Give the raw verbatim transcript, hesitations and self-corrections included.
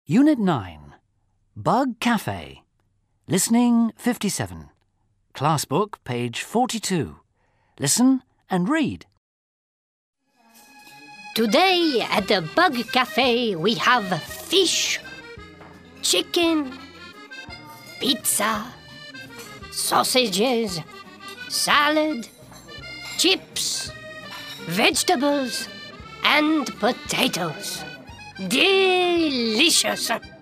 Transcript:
Unit nine, Bug Cafe. Listening fifty-seven. Class book, page forty-two. Listen and read. Today at the Bug Cafe we have fish, chicken, pizza, sausages, salad, chips, vegetables and potatoes. Delicious!